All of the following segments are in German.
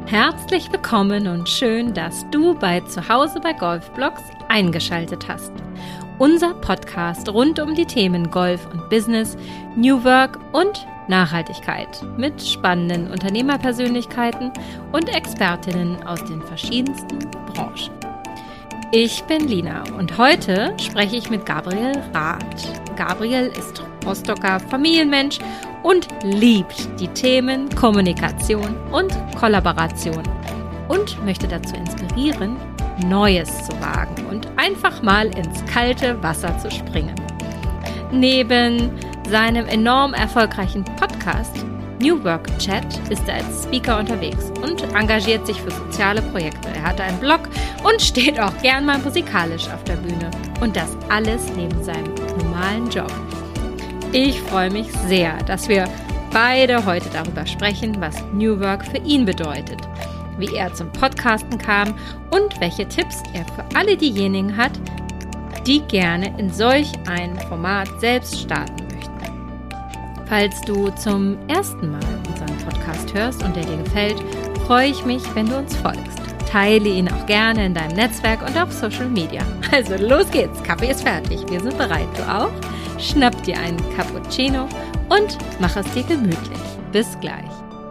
Herzlich willkommen und schön, dass du bei Zuhause bei Golfblogs eingeschaltet hast. Unser Podcast rund um die Themen Golf und Business, New Work und Nachhaltigkeit mit spannenden Unternehmerpersönlichkeiten und Expertinnen aus den verschiedensten Branchen. Ich bin Lina und heute spreche ich mit Gabriel Rath. Gabriel ist Rostocker Familienmensch und liebt die Themen Kommunikation und Kollaboration und möchte dazu inspirieren, Neues zu wagen und einfach mal ins kalte Wasser zu springen. Neben seinem enorm erfolgreichen Podcast New Work Chat ist er als Speaker unterwegs und engagiert sich für soziale Projekte. Er hat einen Blog und steht auch gern mal musikalisch auf der Bühne. Und das alles neben seinem normalen Job. Ich freue mich sehr, dass wir beide heute darüber sprechen, was New Work für ihn bedeutet, wie er zum Podcasten kam und welche Tipps er für alle diejenigen hat, die gerne in solch ein Format selbst starten möchten. Falls du zum ersten Mal unseren Podcast hörst und der dir gefällt, freue ich mich, wenn du uns folgst. Teile ihn auch gerne in deinem Netzwerk und auf Social Media. Also los geht's, Kaffee ist fertig, wir sind bereit, du auch? Schnapp dir einen Cappuccino und mach es dir gemütlich. Bis gleich.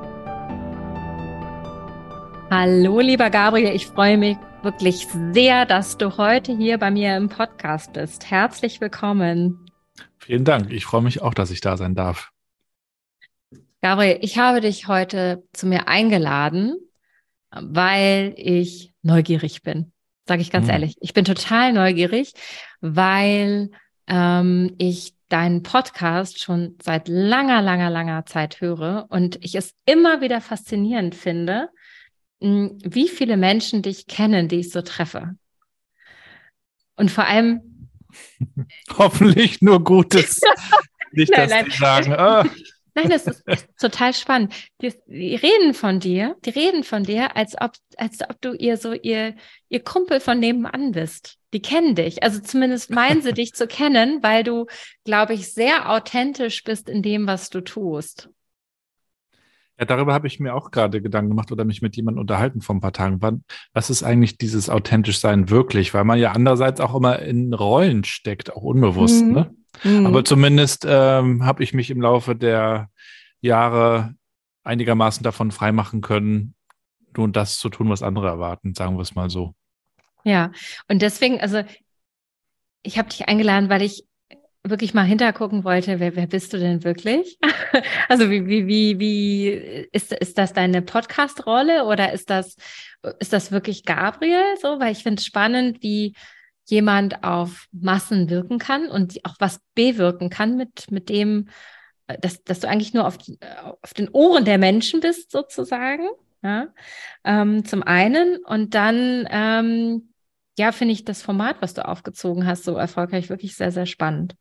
Hallo lieber Gabriel, ich freue mich wirklich sehr, dass du heute hier bei mir im Podcast bist. Herzlich willkommen. Vielen Dank. Ich freue mich auch, dass ich da sein darf. Gabriel, ich habe dich heute zu mir eingeladen, weil ich neugierig bin. Sage ich ganz ehrlich. Ich bin total neugierig, weil ich deinen Podcast schon seit langer Zeit höre und ich es immer wieder faszinierend finde, wie viele Menschen dich kennen, die ich so treffe. Und vor allem hoffentlich nur Gutes. Nicht, dass die sagen, Nein, das ist total spannend. Die reden von dir, als ob du ihr Kumpel von nebenan bist. Die kennen dich. Also zumindest meinen sie dich zu kennen, weil du, glaube ich, sehr authentisch bist in dem, was du tust. Ja, darüber habe ich mir auch gerade Gedanken gemacht oder mich mit jemandem unterhalten vor ein paar Tagen. Was ist eigentlich dieses authentisch Sein wirklich? Weil man ja andererseits auch immer in Rollen steckt, auch unbewusst, ne? Aber zumindest habe ich mich im Laufe der Jahre einigermaßen davon freimachen können, nur das zu tun, was andere erwarten, sagen wir es mal so. Ja, und deswegen, also ich habe dich eingeladen, weil ich wirklich mal hintergucken wollte, wer bist du denn wirklich? Also wie ist das deine Podcast-Rolle oder ist das wirklich Gabriel so? Weil ich finde es spannend, wie jemand auf Massen wirken kann und auch was bewirken kann mit dem, dass du eigentlich nur auf den Ohren der Menschen bist sozusagen, ja, zum einen und dann ja, finde ich das Format, was du aufgezogen hast, so erfolgreich, wirklich sehr, sehr spannend.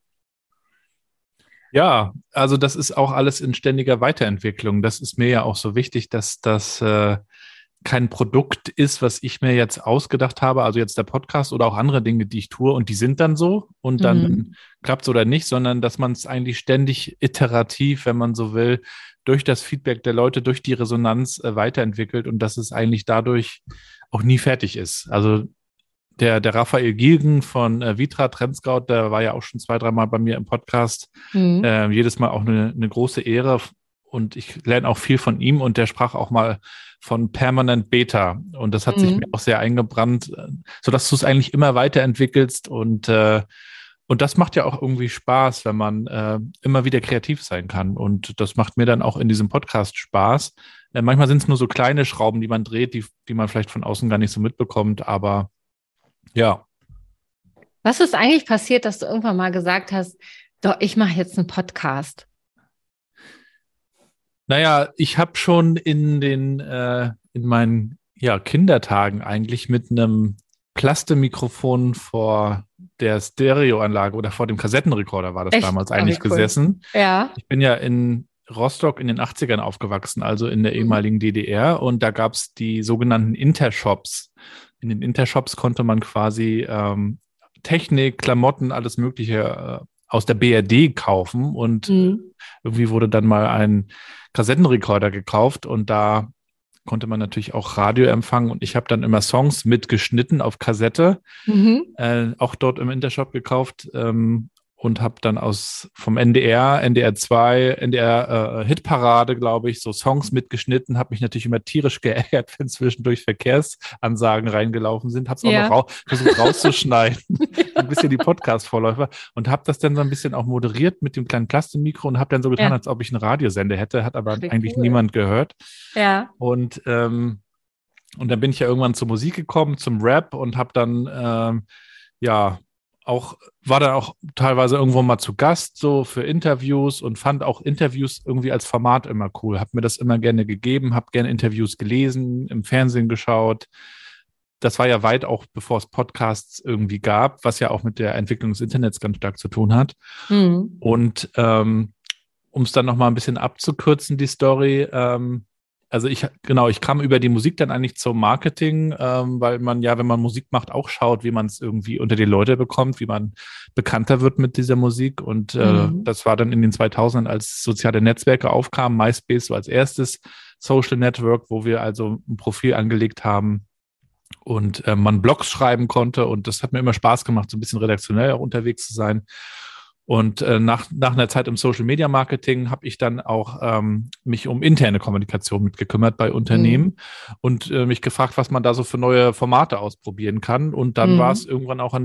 Ja, also das ist auch alles in ständiger Weiterentwicklung. Das ist mir ja auch so wichtig, dass das kein Produkt ist, was ich mir jetzt ausgedacht habe, also jetzt der Podcast oder auch andere Dinge, die ich tue und die sind dann so und dann klappt es oder nicht, sondern dass man es eigentlich ständig iterativ, wenn man so will, durch das Feedback der Leute, durch die Resonanz weiterentwickelt und dass es eigentlich dadurch auch nie fertig ist. Also der Raphael Gilgen von Vitra Trendscout, der war ja auch schon 2-3 Mal bei mir im Podcast. Jedes Mal auch eine große Ehre und ich lerne auch viel von ihm und der sprach auch mal von Permanent Beta und das hat sich mir auch sehr eingebrannt, sodass du es eigentlich immer weiterentwickelst und das macht ja auch irgendwie Spaß, wenn man immer wieder kreativ sein kann und das macht mir dann auch in diesem Podcast Spaß. Manchmal sind es nur so kleine Schrauben, die man dreht, die man vielleicht von außen gar nicht so mitbekommt, aber ja. Was ist eigentlich passiert, dass du irgendwann mal gesagt hast, doch, ich mache jetzt einen Podcast? Naja, ich habe schon in meinen Kindertagen eigentlich mit einem Plastikmikrofon vor der Stereoanlage oder vor dem Kassettenrekorder war das damals eigentlich gesessen. Ja. Ich bin ja in Rostock in den 80ern aufgewachsen, also in der ehemaligen DDR und da gab es die sogenannten Intershops. In den Intershops konnte man quasi Technik, Klamotten, alles Mögliche aus der BRD kaufen und irgendwie wurde dann mal ein Kassettenrekorder gekauft und da konnte man natürlich auch Radio empfangen und ich habe dann immer Songs mitgeschnitten auf Kassette, auch dort im Intershop gekauft, und habe dann vom NDR, NDR 2, NDR Hitparade, glaube ich, so Songs mitgeschnitten, habe mich natürlich immer tierisch geärgert, wenn zwischendurch Verkehrsansagen reingelaufen sind, habe es auch noch versucht rauszuschneiden, ein bisschen die Podcast-Vorläufer und habe das dann so ein bisschen auch moderiert mit dem kleinen Plastikmikro und habe dann so getan, als ob ich einen Radiosender hätte, hat aber eigentlich niemand gehört. Ja. Und dann bin ich ja irgendwann zur Musik gekommen, zum Rap und habe dann, war dann auch teilweise irgendwo mal zu Gast, so für Interviews und fand auch Interviews irgendwie als Format immer cool. Habe mir das immer gerne gegeben, habe gerne Interviews gelesen, im Fernsehen geschaut. Das war ja weit auch, bevor es Podcasts irgendwie gab, was ja auch mit der Entwicklung des Internets ganz stark zu tun hat. Und um es dann nochmal ein bisschen abzukürzen, die Story, also ich kam über die Musik dann eigentlich zum Marketing, weil man ja, wenn man Musik macht, auch schaut, wie man es irgendwie unter die Leute bekommt, wie man bekannter wird mit dieser Musik. Und das war dann in den 2000ern, als soziale Netzwerke aufkamen, MySpace so als erstes Social Network, wo wir also ein Profil angelegt haben und man Blogs schreiben konnte. Und das hat mir immer Spaß gemacht, so ein bisschen redaktionell auch unterwegs zu sein. Und nach einer Zeit im Social Media Marketing habe ich dann auch mich um interne Kommunikation mitgekümmert bei Unternehmen und mich gefragt, was man da so für neue Formate ausprobieren kann. Und dann war es irgendwann auch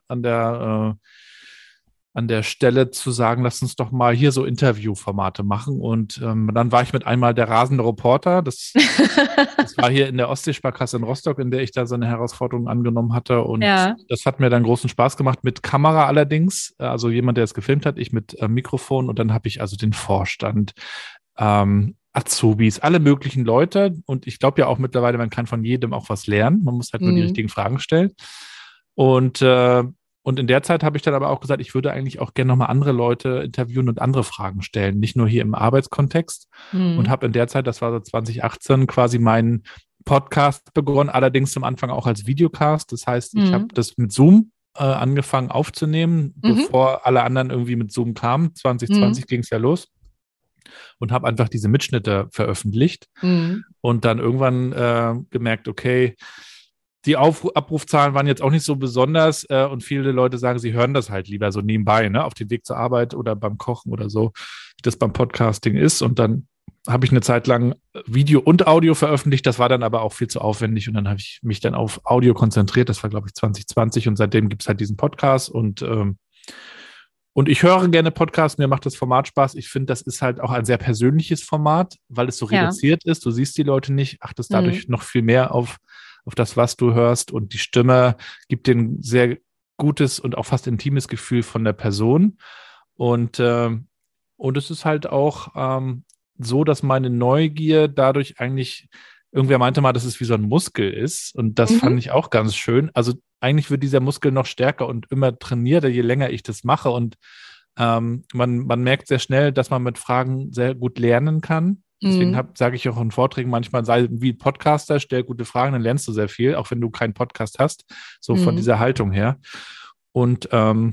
an der Stelle zu sagen, lass uns doch mal hier so Interviewformate machen. Und dann war ich mit einmal der rasende Reporter. Das war hier in der Ostseesparkasse in Rostock, in der ich da so eine Herausforderung angenommen hatte. Und das hat mir dann großen Spaß gemacht, mit Kamera allerdings. Also jemand, der es gefilmt hat, ich mit Mikrofon. Und dann habe ich also den Vorstand, Azubis, alle möglichen Leute. Und ich glaube ja auch mittlerweile, man kann von jedem auch was lernen. Man muss halt nur die richtigen Fragen stellen. Und in der Zeit habe ich dann aber auch gesagt, ich würde eigentlich auch gerne nochmal andere Leute interviewen und andere Fragen stellen, nicht nur hier im Arbeitskontext. Und habe in der Zeit, das war so 2018, quasi meinen Podcast begonnen, allerdings zum Anfang auch als Videocast. Das heißt, ich habe das mit Zoom angefangen aufzunehmen, bevor alle anderen irgendwie mit Zoom kamen. 2020 ging es ja los. Und habe einfach diese Mitschnitte veröffentlicht. Und dann irgendwann gemerkt, okay, die Abrufzahlen waren jetzt auch nicht so besonders und viele Leute sagen, sie hören das halt lieber so nebenbei, ne, auf dem Weg zur Arbeit oder beim Kochen oder so, wie das beim Podcasting ist. Und dann habe ich eine Zeit lang Video und Audio veröffentlicht. Das war dann aber auch viel zu aufwendig und dann habe ich mich dann auf Audio konzentriert. Das war, glaube ich, 2020 und seitdem gibt es halt diesen Podcast und ich höre gerne Podcasts, mir macht das Format Spaß. Ich finde, das ist halt auch ein sehr persönliches Format, weil es so reduziert ist. Du siehst die Leute nicht, achtest dadurch noch viel mehr auf das, was du hörst. Und die Stimme gibt dir ein sehr gutes und auch fast intimes Gefühl von der Person. Und es ist halt auch so, dass meine Neugier dadurch eigentlich, irgendwer meinte mal, dass es wie so ein Muskel ist. Und das fand ich auch ganz schön. Also eigentlich wird dieser Muskel noch stärker und immer trainierter, je länger ich das mache. Und man merkt sehr schnell, dass man mit Fragen sehr gut lernen kann. Deswegen sage ich auch in Vorträgen manchmal, sei wie Podcaster, stell gute Fragen, dann lernst du sehr viel, auch wenn du keinen Podcast hast, so von dieser Haltung her. Und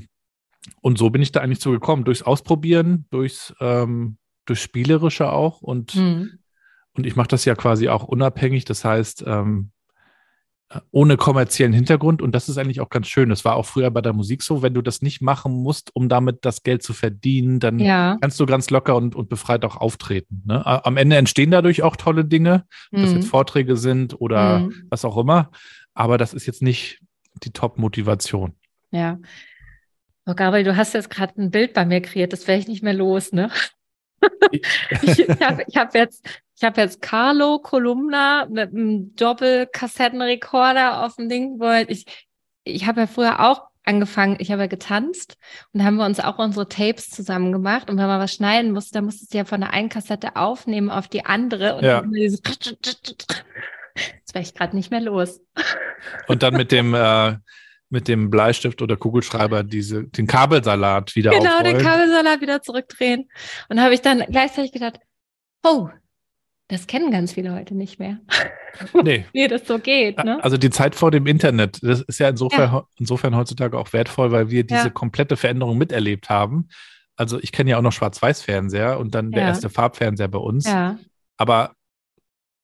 so bin ich da eigentlich zugekommen, durchs Ausprobieren, durchs Spielerische auch und ich mache das ja quasi auch unabhängig, das heißt, ohne kommerziellen Hintergrund und das ist eigentlich auch ganz schön. Das war auch früher bei der Musik so, wenn du das nicht machen musst, um damit das Geld zu verdienen, dann kannst du ganz locker und befreit auch auftreten. Ne? Am Ende entstehen dadurch auch tolle Dinge, ob das jetzt Vorträge sind oder was auch immer, aber das ist jetzt nicht die Top-Motivation. Ja. Oh, Gabriel, du hast jetzt gerade ein Bild bei mir kreiert, das werde ich nicht mehr los, ne? Ich habe jetzt Carlo Kolumna mit einem Doppelkassettenrekorder auf dem Ding, ich habe ja früher auch angefangen, ich habe ja getanzt und da haben wir uns auch unsere Tapes zusammen gemacht und wenn man was schneiden musste, dann musstest du ja von der einen Kassette aufnehmen auf die andere und dann dieses das werde ich gerade nicht mehr los. Und dann mit dem Bleistift oder Kugelschreiber den Kabelsalat wieder aufrollen. Genau, den Kabelsalat wieder zurückdrehen. Und da habe ich dann gleichzeitig gedacht, oh, das kennen ganz viele heute nicht mehr. Nee. Wie das so geht, ne? Also die Zeit vor dem Internet, das ist ja insofern heutzutage auch wertvoll, weil wir diese komplette Veränderung miterlebt haben. Also ich kenne ja auch noch Schwarz-Weiß-Fernseher und dann der erste Farbfernseher bei uns. Ja. Aber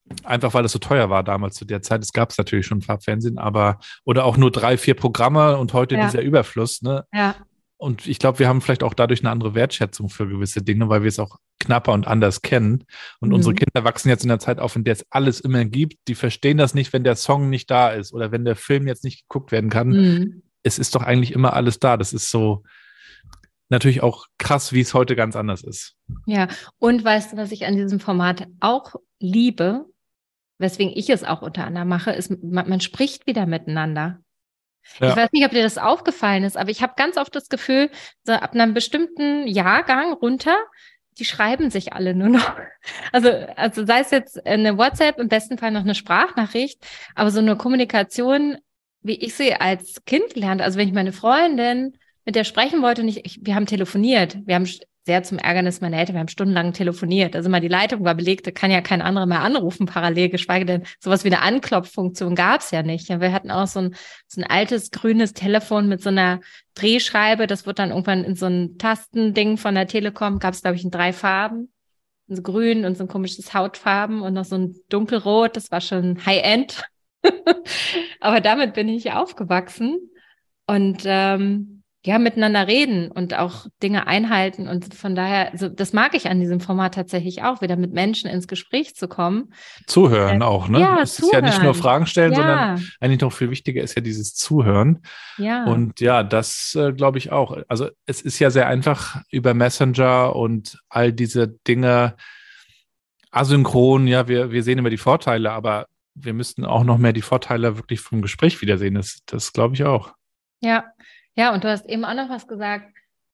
Einfach weil es so teuer war damals zu der Zeit. Es gab es natürlich schon Farbfernsehen, aber oder auch nur 3, 4 Programme und heute Ja. dieser Überfluss, ne? Ja. Und ich glaube, wir haben vielleicht auch dadurch eine andere Wertschätzung für gewisse Dinge, weil wir es auch knapper und anders kennen. Und unsere Kinder wachsen jetzt in der Zeit auf, in der es alles immer gibt. Die verstehen das nicht, wenn der Song nicht da ist oder wenn der Film jetzt nicht geguckt werden kann. Mhm. Es ist doch eigentlich immer alles da. Das ist so natürlich auch krass, wie es heute ganz anders ist. Ja, und weißt du, was ich an diesem Format auch liebe, weswegen ich es auch unter anderem mache, ist, man spricht wieder miteinander. Ja. Ich weiß nicht, ob dir das aufgefallen ist, aber ich habe ganz oft das Gefühl, so ab einem bestimmten Jahrgang runter, die schreiben sich alle nur noch. Also sei es jetzt eine WhatsApp, im besten Fall noch eine Sprachnachricht, aber so eine Kommunikation, wie ich sie als Kind gelernt, also wenn ich meine Freundin mit der sprechen wollte, wir haben telefoniert, wir haben sehr zum Ärgernis meiner Eltern, wir haben stundenlang telefoniert. Also mal die Leitung war belegt, da kann ja kein anderer mehr anrufen parallel, geschweige denn sowas wie eine Anklopffunktion gab es ja nicht. Ja, wir hatten auch so ein altes grünes Telefon mit so einer Drehscheibe, das wird dann irgendwann in so ein Tastending von der Telekom, gab es glaube ich in 3 Farben, so grün und so ein komisches Hautfarben und noch so ein dunkelrot, das war schon High-End. Aber damit bin ich aufgewachsen und ja, miteinander reden und auch Dinge einhalten. Und von daher, also das mag ich an diesem Format tatsächlich auch, wieder mit Menschen ins Gespräch zu kommen. Zuhören auch, ne? Ja, es ist ja nicht nur Fragen stellen, Ja. sondern eigentlich noch viel wichtiger ist ja dieses Zuhören. Ja. Und ja, das glaube ich auch. Also es ist ja sehr einfach über Messenger und all diese Dinge asynchron. Ja, wir sehen immer die Vorteile, aber wir müssten auch noch mehr die Vorteile wirklich vom Gespräch wiedersehen. Das glaube ich auch. Ja. Ja, und du hast eben auch noch was gesagt,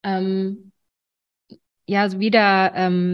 ja, so wieder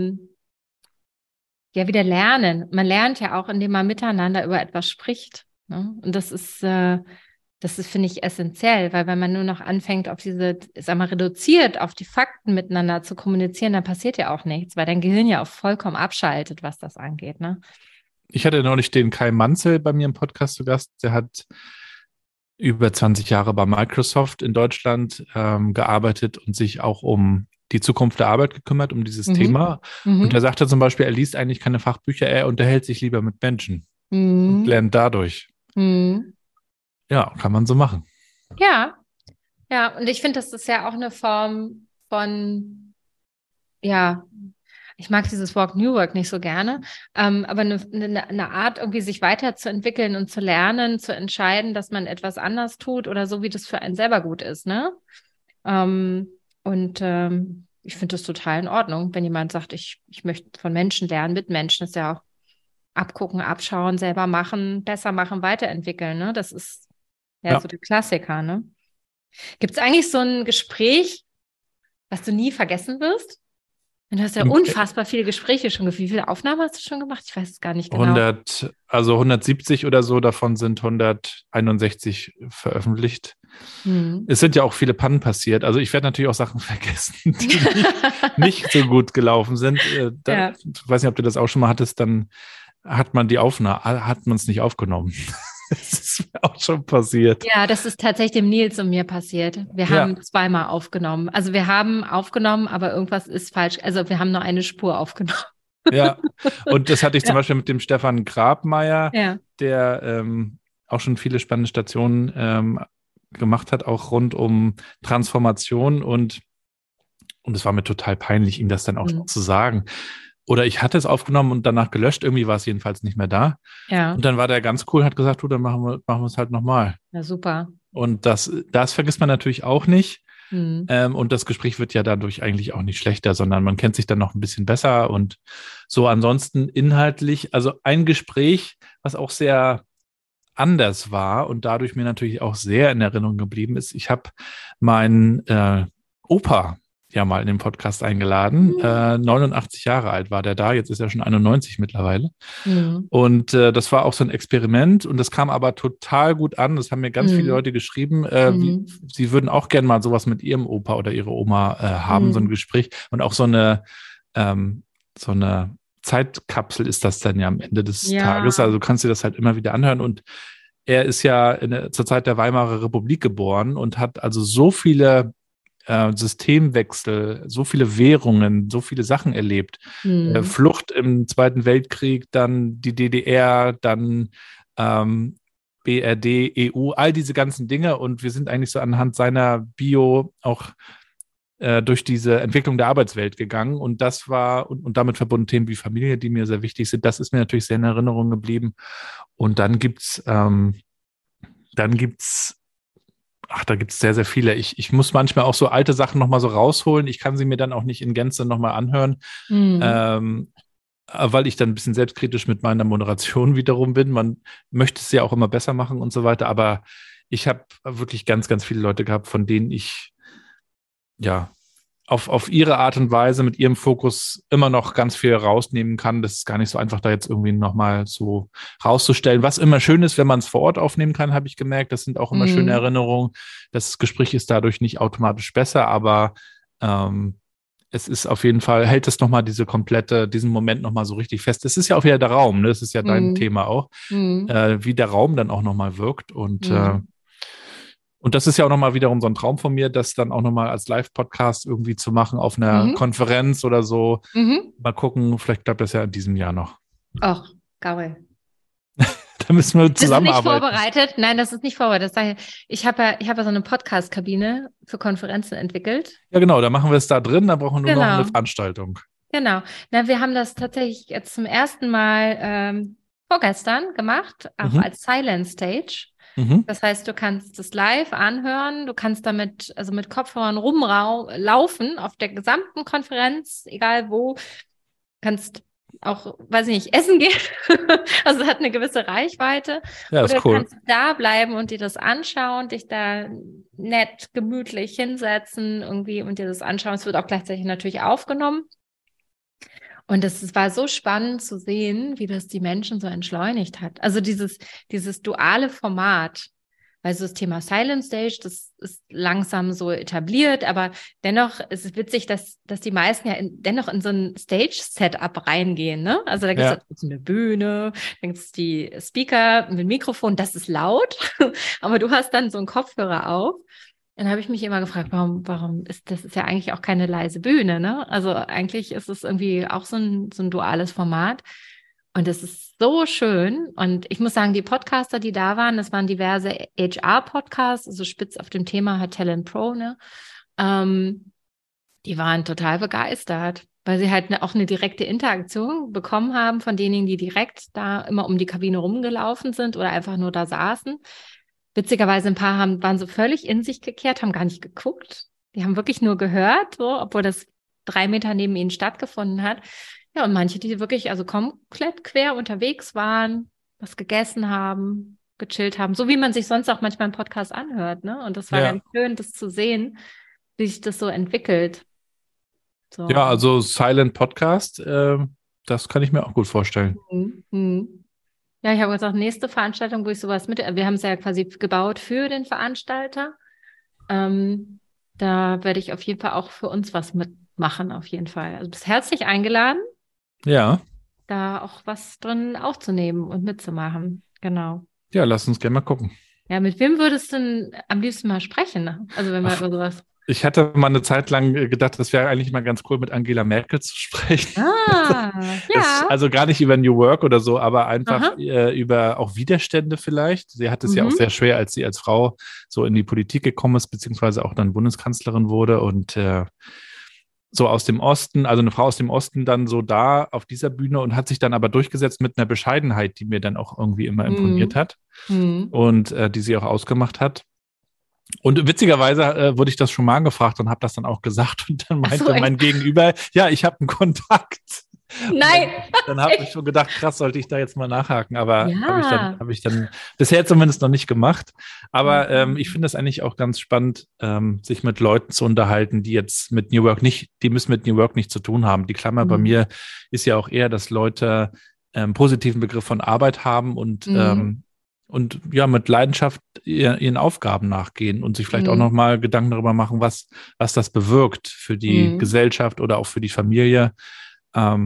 lernen. Man lernt ja auch, indem man miteinander über etwas spricht. Ne? Und das ist, finde ich, essentiell, weil wenn man nur noch anfängt, auf reduziert auf die Fakten miteinander zu kommunizieren, dann passiert ja auch nichts, weil dein Gehirn ja auch vollkommen abschaltet, was das angeht. Ne? Ich hatte neulich den Kai Manzel bei mir im Podcast zu Gast, der hat über 20 Jahre bei Microsoft in Deutschland gearbeitet und sich auch um die Zukunft der Arbeit gekümmert, um dieses Thema. Und er sagte zum Beispiel, er liest eigentlich keine Fachbücher, er unterhält sich lieber mit Menschen und lernt dadurch. Ja, kann man so machen. Ja, ja, und ich finde, das ist ja auch eine Form von, ja, ich mag dieses Wort New Work nicht so gerne, aber eine Art, irgendwie sich weiterzuentwickeln und zu lernen, zu entscheiden, dass man etwas anders tut oder so, wie das für einen selber gut ist, ne? Ich finde das total in Ordnung, wenn jemand sagt, ich möchte von Menschen lernen, mit Menschen, ist ja auch abgucken, abschauen, selber machen, besser machen, weiterentwickeln, ne? Das ist ja so der Klassiker, ne? Gibt es eigentlich so ein Gespräch, was du nie vergessen wirst? Du hast ja unfassbar viele Gespräche schon geführt. Wie viele Aufnahmen hast du schon gemacht? Ich weiß es gar nicht genau. 170 oder so, davon sind 161 veröffentlicht. Es sind ja auch viele Pannen passiert. Also ich werde natürlich auch Sachen vergessen, die nicht so gut gelaufen sind. Ich weiß nicht, ob du das auch schon mal hattest, dann hat man es nicht aufgenommen. Das ist mir auch schon passiert. Ja, das ist tatsächlich dem Nils und mir passiert. Wir haben 2-mal aufgenommen. Also wir haben aufgenommen, aber irgendwas ist falsch. Also wir haben nur eine Spur aufgenommen. Ja, und das hatte ich zum Beispiel mit dem Stefan Grabmeier, der auch schon viele spannende Stationen gemacht hat, auch rund um Transformation. Und es war mir total peinlich, ihm das dann auch zu sagen. Oder ich hatte es aufgenommen und danach gelöscht. Irgendwie war es jedenfalls nicht mehr da. Ja. Und dann war der ganz cool, hat gesagt, dann machen wir es halt nochmal. Ja, super. Und das vergisst man natürlich auch nicht. Und das Gespräch wird ja dadurch eigentlich auch nicht schlechter, sondern man kennt sich dann noch ein bisschen besser. Und so ansonsten inhaltlich, also ein Gespräch, was auch sehr anders war und dadurch mir natürlich auch sehr in Erinnerung geblieben ist. Ich habe meinen Opa ja mal in den Podcast eingeladen. 89 Jahre alt war der da, jetzt ist er schon 91 mittlerweile. Und das war auch so ein Experiment und das kam aber total gut an. Das haben mir ganz viele Leute geschrieben, sie würden auch gerne mal sowas mit ihrem Opa oder ihrer Oma haben, so ein Gespräch. Und auch so eine Zeitkapsel ist das dann ja am Ende des Tages. Also du kannst dir das halt immer wieder anhören und er ist ja zur Zeit der Weimarer Republik geboren und hat also so viele Systemwechsel, so viele Währungen, so viele Sachen erlebt. Flucht im Zweiten Weltkrieg, dann die DDR, dann BRD, EU, all diese ganzen Dinge. Und wir sind eigentlich so anhand seiner Bio auch durch diese Entwicklung der Arbeitswelt gegangen. Und das war, und damit verbunden Themen wie Familie, die mir sehr wichtig sind. Das ist mir natürlich sehr in Erinnerung geblieben. Und dann gibt's da gibt es sehr, sehr viele. Ich muss manchmal auch so alte Sachen nochmal so rausholen. Ich kann sie mir dann auch nicht in Gänze nochmal anhören, weil ich dann ein bisschen selbstkritisch mit meiner Moderation wiederum bin. Man möchte es ja auch immer besser machen und so weiter. Aber ich habe wirklich ganz, ganz viele Leute gehabt, von denen ich auf ihre Art und Weise mit ihrem Fokus immer noch ganz viel rausnehmen kann. Das ist gar nicht so einfach, da jetzt irgendwie nochmal so rauszustellen. Was immer schön ist, wenn man es vor Ort aufnehmen kann, habe ich gemerkt. Das sind auch immer schöne Erinnerungen. Das Gespräch ist dadurch nicht automatisch besser, aber es ist auf jeden Fall, hält es nochmal diesen Moment nochmal so richtig fest. Es ist ja auch wieder der Raum, ne? Das ist ja dein Thema auch, wie der Raum dann auch nochmal wirkt. Und das ist ja auch nochmal wiederum so ein Traum von mir, das dann auch nochmal als Live-Podcast irgendwie zu machen auf einer Konferenz oder so. Mal gucken, vielleicht klappt das ja in diesem Jahr noch. Ach, geil. Da müssen wir zusammenarbeiten. Das ist nicht vorbereitet. Nein, das ist nicht vorbereitet. Ich habe ja so eine Podcast-Kabine für Konferenzen entwickelt. Ja, genau, da machen wir es da drin, da brauchen wir nur noch eine Veranstaltung. Genau. Na, wir haben das tatsächlich jetzt zum ersten Mal vorgestern gemacht, auch als Silent Stage. Das heißt, du kannst es live anhören, du kannst damit, also mit Kopfhörern rumlaufen auf der gesamten Konferenz, egal wo, kannst auch, weiß ich nicht, essen gehen. Also es hat eine gewisse Reichweite. Ja, ist cool. Du kannst da bleiben und dir das anschauen, dich da nett, gemütlich hinsetzen irgendwie und dir das anschauen. Es wird auch gleichzeitig natürlich aufgenommen. Und es war so spannend zu sehen, wie das die Menschen so entschleunigt hat. Also dieses duale Format, weil so das Thema Silent Stage, das ist langsam so etabliert, aber dennoch ist es witzig, dass die meisten ja dennoch in so ein Stage-Setup reingehen, ne? Also da gibt es eine Bühne, dann gibt es die Speaker mit Mikrofon, das ist laut, aber du hast dann so einen Kopfhörer auf. Dann habe ich mich immer gefragt, warum das ist ja eigentlich auch keine leise Bühne, ne? Also eigentlich ist es irgendwie auch so ein duales Format. Und es ist so schön. Und ich muss sagen, die Podcaster, die da waren, das waren diverse HR-Podcasts, also spitz auf dem Thema hat Talent Pro, ne? Die waren total begeistert, weil sie halt auch eine direkte Interaktion bekommen haben von denjenigen, die direkt da immer um die Kabine rumgelaufen sind oder einfach nur da saßen. Witzigerweise ein paar waren so völlig in sich gekehrt, haben gar nicht geguckt. Die haben wirklich nur gehört, so, obwohl das 3 Meter neben ihnen stattgefunden hat. Ja, und manche, die wirklich also komplett quer unterwegs waren, was gegessen haben, gechillt haben, so wie man sich sonst auch manchmal einen Podcast anhört, ne? Und das war ganz schön, das zu sehen, wie sich das so entwickelt. So. Ja, also Silent Podcast, das kann ich mir auch gut vorstellen. Ja, ich habe gesagt, nächste Veranstaltung, wo ich sowas wir haben es ja quasi gebaut für den Veranstalter. Da werde ich auf jeden Fall auch für uns was mitmachen, auf jeden Fall. Also bist herzlich eingeladen. Ja. Da auch was drin aufzunehmen und mitzumachen. Genau. Ja, lass uns gerne mal gucken. Ja, mit wem würdest du denn am liebsten mal sprechen? Ne? Also wenn wir über sowas... Ich hatte mal eine Zeit lang gedacht, das wäre eigentlich mal ganz cool, mit Angela Merkel zu sprechen. Also gar nicht über New Work oder so, aber einfach über auch Widerstände vielleicht. Sie hat es ja auch sehr schwer, als sie als Frau so in die Politik gekommen ist, beziehungsweise auch dann Bundeskanzlerin wurde und so aus dem Osten, also eine Frau aus dem Osten dann so da auf dieser Bühne und hat sich dann aber durchgesetzt mit einer Bescheidenheit, die mir dann auch irgendwie immer imponiert hat und die sie auch ausgemacht hat. Und witzigerweise wurde ich das schon mal gefragt und habe das dann auch gesagt und dann meinte mein Gegenüber, ja, ich habe einen Kontakt. Nein! Dann habe ich schon gedacht, krass, sollte ich da jetzt mal nachhaken, aber habe ich dann bisher zumindest noch nicht gemacht. Aber ich finde es eigentlich auch ganz spannend, sich mit Leuten zu unterhalten, die jetzt mit New Work die müssen mit New Work nichts zu tun haben. Die Klammer bei mir ist ja auch eher, dass Leute einen positiven Begriff von Arbeit haben und ja, mit Leidenschaft ihren Aufgaben nachgehen und sich vielleicht auch nochmal Gedanken darüber machen, was das bewirkt für die Gesellschaft oder auch für die Familie.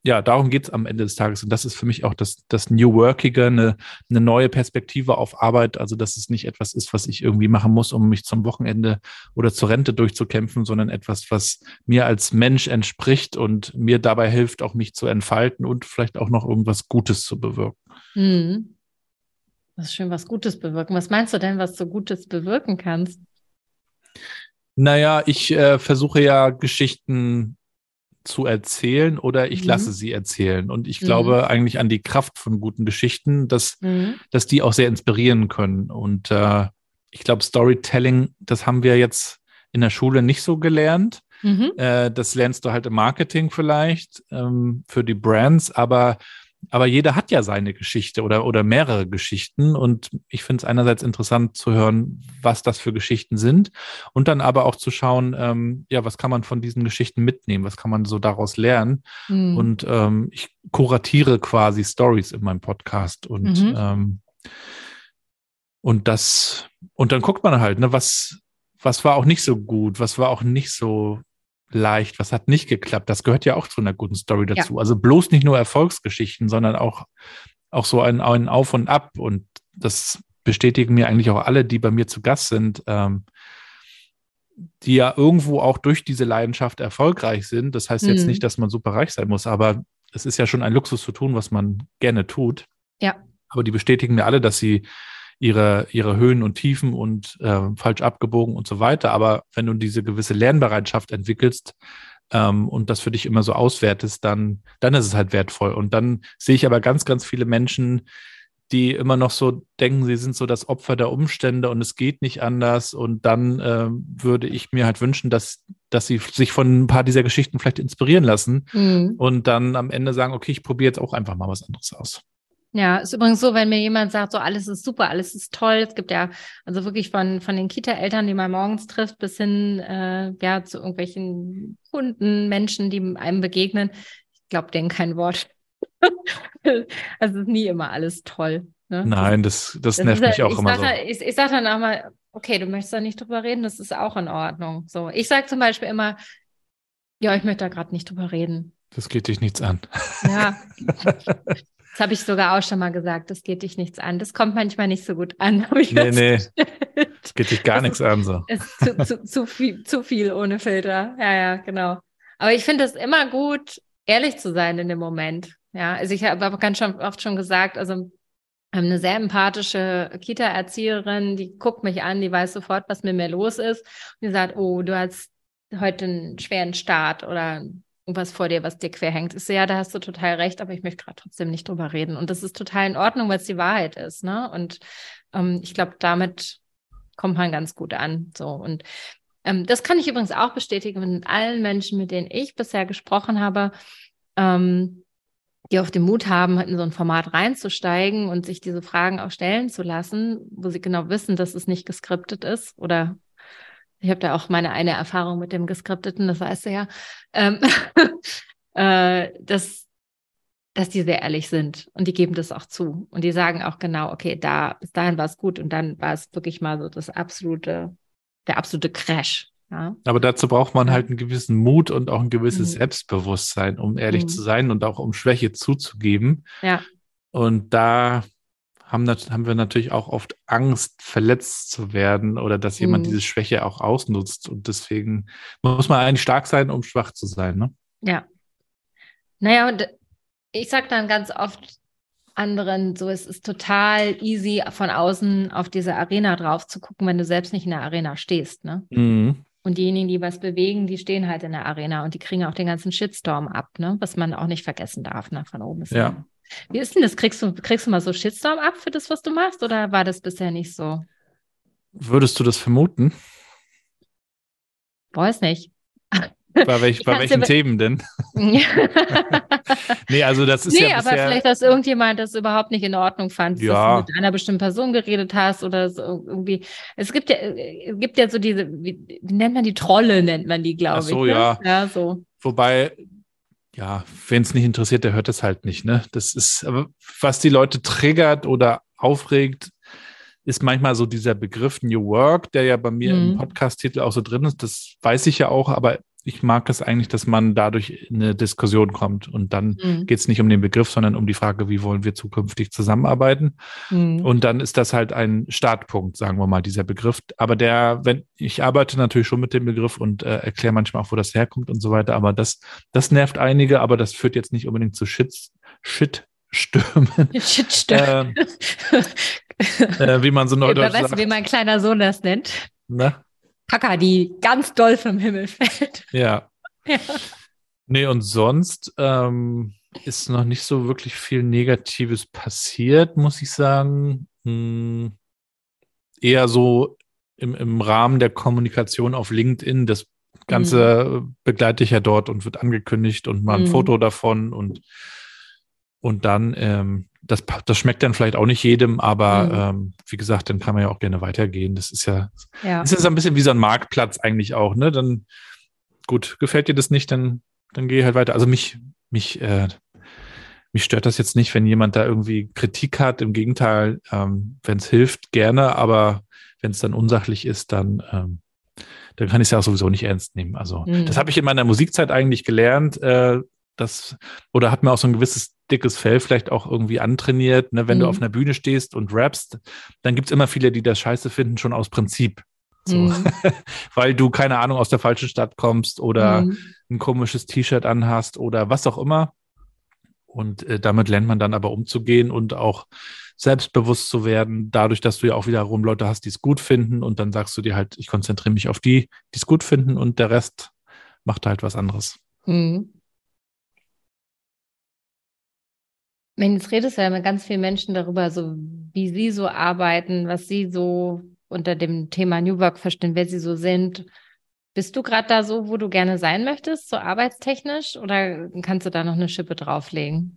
ja, darum geht es am Ende des Tages. Und das ist für mich auch das New Workige, eine neue Perspektive auf Arbeit. Also, dass es nicht etwas ist, was ich irgendwie machen muss, um mich zum Wochenende oder zur Rente durchzukämpfen, sondern etwas, was mir als Mensch entspricht und mir dabei hilft, auch mich zu entfalten und vielleicht auch noch irgendwas Gutes zu bewirken. Mhm. Das ist schön, was Gutes bewirken. Was meinst du denn, was du Gutes bewirken kannst? Naja, ich versuche ja Geschichten zu erzählen oder ich lasse Mhm. sie erzählen. Und ich Mhm. glaube eigentlich an die Kraft von guten Geschichten, Mhm. dass die auch sehr inspirieren können. Und ich glaube, Storytelling, das haben wir jetzt in der Schule nicht so gelernt. Mhm. Das lernst du halt im Marketing vielleicht für die Brands, aber jeder hat ja seine Geschichte oder mehrere Geschichten. Und ich finde es einerseits interessant zu hören, was das für Geschichten sind und dann aber auch zu schauen, ja, was kann man von diesen Geschichten mitnehmen? Was kann man so daraus lernen? Mhm. Und ich kuratiere quasi Stories in meinem Podcast Mhm. und und dann guckt man halt, ne, was war auch nicht so gut, was war auch nicht so leicht, was hat nicht geklappt. Das gehört ja auch zu einer guten Story Ja. dazu. Also bloß nicht nur Erfolgsgeschichten, sondern auch so ein Auf und Ab. Und das bestätigen mir eigentlich auch alle, die bei mir zu Gast sind, die ja irgendwo auch durch diese Leidenschaft erfolgreich sind. Das heißt jetzt nicht, Mhm. dass man super reich sein muss, aber es ist ja schon ein Luxus zu tun, was man gerne tut. Ja. Aber die bestätigen mir alle, dass sie ihre Höhen und Tiefen und falsch abgebogen und so weiter. Aber wenn du diese gewisse Lernbereitschaft entwickelst und das für dich immer so auswertest, dann ist es halt wertvoll. Und dann sehe ich aber ganz, ganz viele Menschen, die immer noch so denken, sie sind so das Opfer der Umstände und es geht nicht anders. Und dann würde ich mir halt wünschen, dass sie sich von ein paar dieser Geschichten vielleicht inspirieren lassen Mhm. und dann am Ende sagen, okay, ich probiere jetzt auch einfach mal was anderes aus. Ja, ist übrigens so, wenn mir jemand sagt, so alles ist super, alles ist toll. Es gibt ja also wirklich von den Kita-Eltern, die man morgens trifft, bis hin ja zu irgendwelchen Kunden, Menschen, die einem begegnen. Ich glaube denen kein Wort. Also es ist nie immer alles toll. Ne? Nein, das Das ist nervt ja, mich auch immer so. ich sag dann auch mal, okay, du möchtest da nicht drüber reden, das ist auch in Ordnung. So, ich sage zum Beispiel immer, ja, ich möchte da gerade nicht drüber reden. Das geht dich nichts an. Ja, das habe ich sogar auch schon mal gesagt, das geht dich nichts an. Das kommt manchmal nicht so gut an, habe ich Nee, festgestellt. das geht dich gar Das nichts an so. ist zu viel ohne Filter. Ja, ja, genau. Aber ich finde es immer gut, ehrlich zu sein in dem Moment. Ja, also ich habe aber ganz schon oft schon gesagt, also eine sehr empathische Kita-Erzieherin, die guckt mich an, die weiß sofort, was mit mir los ist. Und die sagt, oh, du hast heute einen schweren Start oder irgendwas vor dir, was dir quer hängt. Ich so, ja, da hast du total recht, aber ich möchte gerade trotzdem nicht drüber reden. Und das ist total in Ordnung, weil es die Wahrheit ist, ne? Und ich glaube, damit kommt man ganz gut an. So. Und das kann ich übrigens auch bestätigen mit allen Menschen, mit denen ich bisher gesprochen habe, die auch den Mut haben, in so ein Format reinzusteigen und sich diese Fragen auch stellen zu lassen, wo sie genau wissen, dass es nicht geskriptet ist. Oder ich habe da auch meine eine Erfahrung mit dem Geskripteten, das weißt du ja, dass die sehr ehrlich sind und die geben das auch zu. Und die sagen auch genau, okay, bis dahin war es gut und dann war es wirklich mal so der absolute Crash. Ja. Aber dazu braucht man Ja. halt einen gewissen Mut und auch ein gewisses Mhm. Selbstbewusstsein, um ehrlich zu Mhm. sein und auch um Schwäche zuzugeben. Ja. Und da haben wir natürlich auch oft Angst, verletzt zu werden oder dass jemand diese Mhm. Schwäche auch ausnutzt. Und deswegen muss man eigentlich stark sein, um schwach zu sein, ne? Ja. Naja, und ich sage dann ganz oft anderen, so es ist total easy, von außen auf diese Arena drauf zu gucken, wenn du selbst nicht in der Arena stehst, ne? Mhm. Und diejenigen, die was bewegen, die stehen halt in der Arena und die kriegen auch den ganzen Shitstorm ab, ne? Was man auch nicht vergessen darf, ne? Von oben ist Ja. immer. Wie ist denn das? Kriegst du mal so Shitstorm ab für das, was du machst, oder war das bisher nicht so? Würdest du das vermuten? Weiß nicht. Ich Bei kann's dir welchen Themen denn? Nee, also das ist ja Nee, aber bisher, vielleicht, dass irgendjemand das überhaupt nicht in Ordnung fand, dass du mit ja, einer bestimmten Person geredet hast oder so irgendwie. Es gibt ja so diese, wie nennt man die? Trolle, nennt man die, ach glaube ich, so, ne? ja. Ja, so. Wobei, ja, wen es nicht interessiert, der hört es halt nicht, ne? Das ist, aber was die Leute triggert oder aufregt, ist manchmal so dieser Begriff New Work, der ja bei mir im Mhm. Podcast-Titel auch so drin ist. Das weiß ich ja auch, aber ich mag es eigentlich, dass man dadurch in eine Diskussion kommt und dann geht es nicht um den Begriff, sondern um die Frage, wie wollen wir zukünftig zusammenarbeiten? Und dann ist das halt ein Startpunkt, sagen wir mal, dieser Begriff. Aber ich arbeite natürlich schon mit dem Begriff und erkläre manchmal auch, wo das herkommt und so weiter, aber das nervt einige, aber das führt jetzt nicht unbedingt zu Shitstürmen. Shitstürmen. Wie man so neudeutsch sagt. Weißt du, wie mein kleiner Sohn das nennt? Na? Kacka, die ganz doll vom Himmel fällt. Ja. Ja. Nee, und sonst ist noch nicht so wirklich viel Negatives passiert, muss ich sagen. Eher so im Rahmen der Kommunikation auf LinkedIn. Das Ganze begleite ich ja dort und wird angekündigt und mal ein Foto davon und dann, das schmeckt dann vielleicht auch nicht jedem, aber wie gesagt, dann kann man ja auch gerne weitergehen. Das ist ja. Das ist ein bisschen wie so ein Marktplatz eigentlich auch, ne? Dann, gut, gefällt dir das nicht, dann geh halt weiter. Also mich stört das jetzt nicht, wenn jemand da irgendwie Kritik hat. Im Gegenteil, wenn es hilft, gerne, aber wenn es dann unsachlich ist, dann kann ich es ja auch sowieso nicht ernst nehmen. Also das habe ich in meiner Musikzeit eigentlich gelernt, oder hat mir auch so ein gewisses dickes Fell vielleicht auch irgendwie antrainiert, ne? Wenn du auf einer Bühne stehst und rappst, dann gibt es immer viele, die das scheiße finden, schon aus Prinzip. So. Weil du, keine Ahnung, aus der falschen Stadt kommst oder ein komisches T-Shirt anhast oder was auch immer. Und damit lernt man dann aber umzugehen und auch selbstbewusst zu werden, dadurch, dass du ja auch wiederum Leute hast, die es gut finden und dann sagst du dir halt, ich konzentriere mich auf die es gut finden und der Rest macht halt was anderes. Jetzt redest du ja mit ganz vielen Menschen darüber, so wie sie so arbeiten, was sie so unter dem Thema New Work verstehen, wer sie so sind. Bist du gerade da so, wo du gerne sein möchtest, so arbeitstechnisch, oder kannst du da noch eine Schippe drauflegen?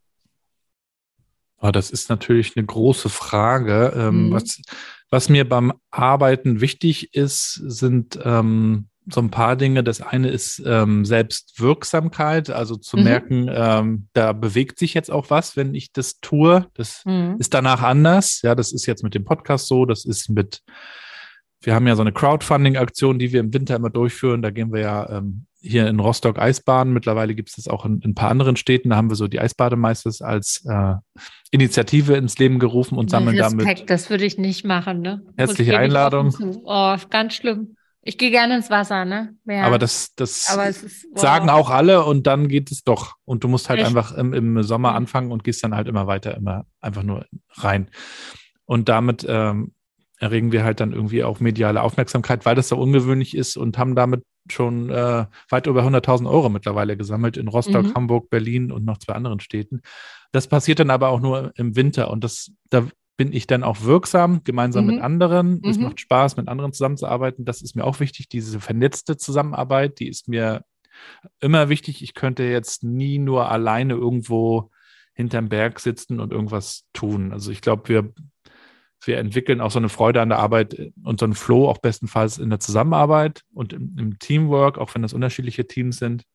Das ist natürlich eine große Frage. Was mir beim Arbeiten wichtig ist, sind so ein paar Dinge. Das eine ist Selbstwirksamkeit, also zu merken, da bewegt sich jetzt auch was, wenn ich das tue. Das ist danach anders. Ja, das ist jetzt mit dem Podcast so. Wir haben ja so eine Crowdfunding-Aktion, die wir im Winter immer durchführen. Da gehen wir ja hier in Rostock Eisbaden. Mittlerweile gibt es das auch in ein paar anderen Städten. Da haben wir so die Eisbademeisters als Initiative ins Leben gerufen und sammeln damit. Das würde ich nicht machen, ne? Herzliche Einladung. Oh, ganz schlimm. Ich gehe gerne ins Wasser, ne? Ja. Aber das sagen auch alle und dann geht es doch. Und du musst halt einfach im Sommer anfangen und gehst dann halt immer weiter, immer einfach nur rein. Und damit erregen wir halt dann irgendwie auch mediale Aufmerksamkeit, weil das so ungewöhnlich ist und haben damit schon weit über 100.000 Euro mittlerweile gesammelt in Rostock, Hamburg, Berlin und noch 2 anderen Städten. Das passiert dann aber auch nur im Winter und da bin ich dann auch wirksam, gemeinsam mit anderen. Es macht Spaß, mit anderen zusammenzuarbeiten. Das ist mir auch wichtig, diese vernetzte Zusammenarbeit, die ist mir immer wichtig. Ich könnte jetzt nie nur alleine irgendwo hinterm Berg sitzen und irgendwas tun. Also ich glaube, wir entwickeln auch so eine Freude an der Arbeit und so einen Flow auch bestenfalls in der Zusammenarbeit und im Teamwork, auch wenn das unterschiedliche Teams sind.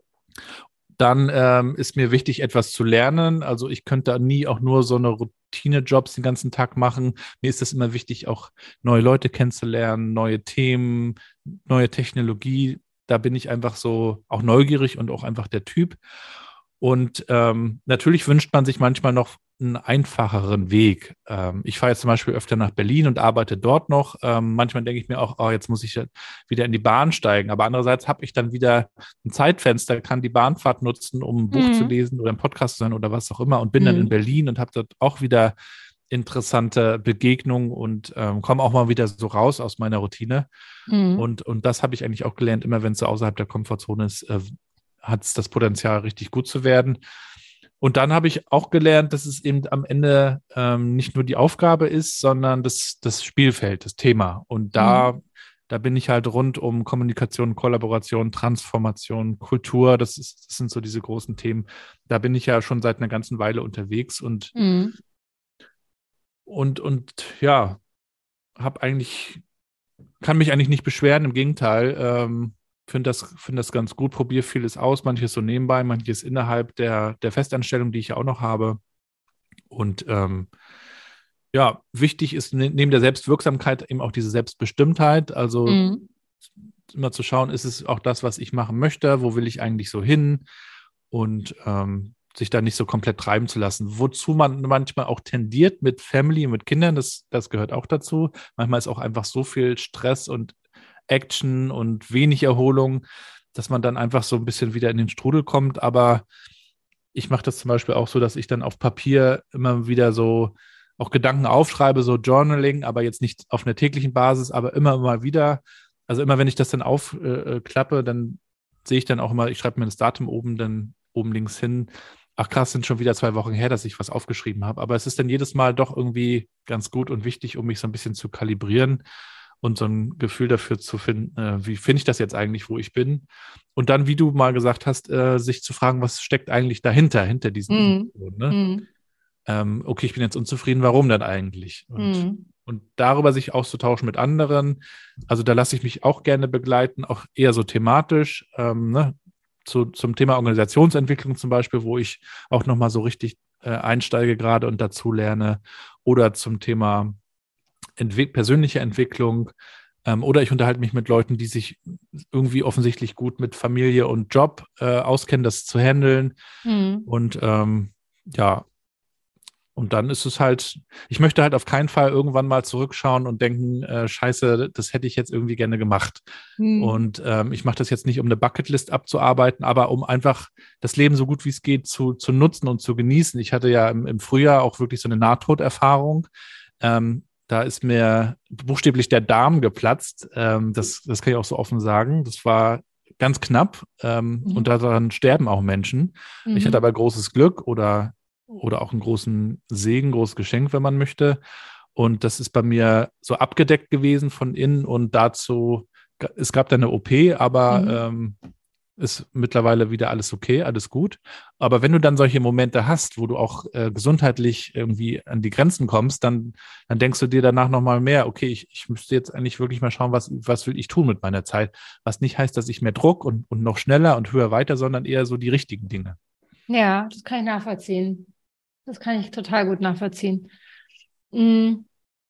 Dann ist mir wichtig, etwas zu lernen. Also ich könnte da nie auch nur so eine Routine-Jobs den ganzen Tag machen. Mir ist das immer wichtig, auch neue Leute kennenzulernen, neue Themen, neue Technologie. Da bin ich einfach so auch neugierig und auch einfach der Typ. Und natürlich wünscht man sich manchmal noch einen einfacheren Weg. Ich fahre jetzt zum Beispiel öfter nach Berlin und arbeite dort noch. Manchmal denke ich mir auch, oh, jetzt muss ich wieder in die Bahn steigen. Aber andererseits habe ich dann wieder ein Zeitfenster, kann die Bahnfahrt nutzen, um ein Buch zu lesen oder einen Podcast zu hören oder was auch immer und bin dann in Berlin und habe dort auch wieder interessante Begegnungen und komme auch mal wieder so raus aus meiner Routine. Und das habe ich eigentlich auch gelernt, immer wenn es so außerhalb der Komfortzone ist, hat es das Potenzial, richtig gut zu werden. Und dann habe ich auch gelernt, dass es eben am Ende nicht nur die Aufgabe ist, sondern das Spielfeld, das Thema. Und da bin ich halt rund um Kommunikation, Kollaboration, Transformation, Kultur. Das sind so diese großen Themen. Da bin ich ja schon seit einer ganzen Weile unterwegs und ja, kann mich eigentlich nicht beschweren. Im Gegenteil, finde das ganz gut, probiere vieles aus, manches so nebenbei, manches innerhalb der Festanstellung, die ich ja auch noch habe. Und ja, wichtig ist neben der Selbstwirksamkeit eben auch diese Selbstbestimmtheit. Also immer zu schauen, ist es auch das, was ich machen möchte, wo will ich eigentlich so hin und sich da nicht so komplett treiben zu lassen. Wozu man manchmal auch tendiert mit Family, mit Kindern, das gehört auch dazu. Manchmal ist auch einfach so viel Stress und Action und wenig Erholung, dass man dann einfach so ein bisschen wieder in den Strudel kommt. Aber ich mache das zum Beispiel auch so, dass ich dann auf Papier immer wieder so auch Gedanken aufschreibe, so Journaling, aber jetzt nicht auf einer täglichen Basis, aber immer mal wieder. Also immer, wenn ich das dann aufklappe, dann sehe ich dann auch immer, ich schreibe mir das Datum dann oben links hin. Ach krass, sind schon wieder 2 Wochen her, dass ich was aufgeschrieben habe. Aber es ist dann jedes Mal doch irgendwie ganz gut und wichtig, um mich so ein bisschen zu kalibrieren und so ein Gefühl dafür zu finden, wie finde ich das jetzt eigentlich, wo ich bin. Und dann, wie du mal gesagt hast, sich zu fragen, was steckt eigentlich dahinter, hinter diesen Emotionen, ne? Okay, ich bin jetzt unzufrieden, warum denn eigentlich? Und darüber sich auszutauschen mit anderen, also da lasse ich mich auch gerne begleiten, auch eher so thematisch, ne? Zum Thema Organisationsentwicklung zum Beispiel, wo ich auch nochmal so richtig einsteige gerade und dazu lerne, oder zum Thema persönliche Entwicklung, oder ich unterhalte mich mit Leuten, die sich irgendwie offensichtlich gut mit Familie und Job auskennen, das zu handeln. Und ja, und dann ist es halt, ich möchte halt auf keinen Fall irgendwann mal zurückschauen und denken, scheiße, das hätte ich jetzt irgendwie gerne gemacht. Und ich mache das jetzt nicht, um eine Bucketlist abzuarbeiten, aber um einfach das Leben so gut wie es geht zu nutzen und zu genießen. Ich hatte ja im Frühjahr auch wirklich so eine Nahtoderfahrung. Da ist mir buchstäblich der Darm geplatzt. Das kann ich auch so offen sagen. Das war ganz knapp. Und daran sterben auch Menschen. Ich hatte aber großes Glück oder auch einen großen Segen, großes Geschenk, wenn man möchte. Und das ist bei mir so abgedeckt gewesen von innen und dazu, es gab dann eine OP, aber ist mittlerweile wieder alles okay, alles gut. Aber wenn du dann solche Momente hast, wo du auch gesundheitlich irgendwie an die Grenzen kommst, dann denkst du dir danach nochmal mehr, okay, ich müsste jetzt eigentlich wirklich mal schauen, was will ich tun mit meiner Zeit. Was nicht heißt, dass ich mehr Druck und noch schneller und höher weiter, sondern eher so die richtigen Dinge. Ja, das kann ich nachvollziehen. Das kann ich total gut nachvollziehen. Wirst